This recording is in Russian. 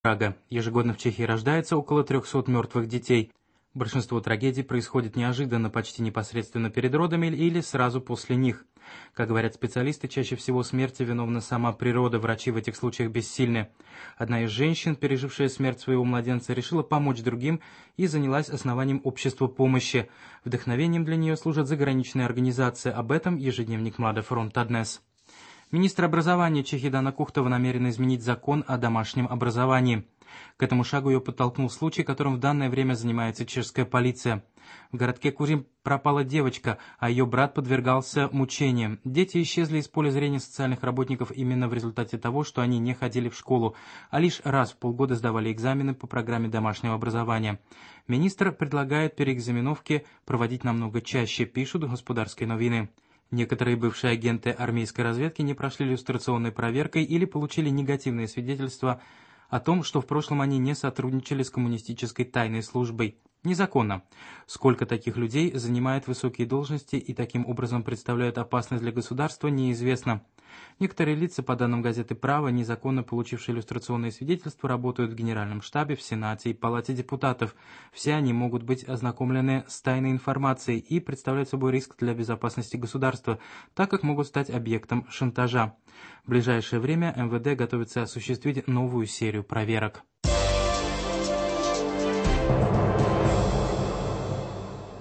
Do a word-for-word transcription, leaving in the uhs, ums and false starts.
Прага. Ежегодно в Чехии рождается около трехсот мертвых детей. Большинство трагедий происходит неожиданно, почти непосредственно перед родами или сразу после них. Как говорят специалисты, чаще всего смерти виновна сама природа, врачи в этих случаях бессильны. Одна из женщин, пережившая смерть своего младенца, решила помочь другим и занялась основанием общества помощи. Вдохновением для нее служат заграничные организации. Об этом ежедневник Млада Фронта Днес. Министр образования Чехии Дана Кухтова намерена изменить закон о домашнем образовании. К этому шагу ее подтолкнул случай, которым в данное время занимается чешская полиция. В городке Курим пропала девочка, а ее брат подвергался мучениям. Дети исчезли из поля зрения социальных работников именно в результате того, что они не ходили в школу, а лишь раз в полгода сдавали экзамены по программе домашнего образования. Министр предлагает переэкзаменовки проводить намного чаще, пишут «Господарские новины». Некоторые бывшие агенты армейской разведки не прошли люстрационной проверкой или получили негативные свидетельства о том, что в прошлом они не сотрудничали с коммунистической тайной службой. Незаконно. Сколько таких людей занимает высокие должности и таким образом представляют опасность для государства, неизвестно. Некоторые лица, по данным газеты «Право», незаконно получившие иллюстрационные свидетельства, работают в Генеральном штабе, в Сенате и Палате депутатов. Все они могут быть ознакомлены с тайной информацией и представляют собой риск для безопасности государства, так как могут стать объектом шантажа. В ближайшее время эм вэ дэ готовится осуществить новую серию проверок.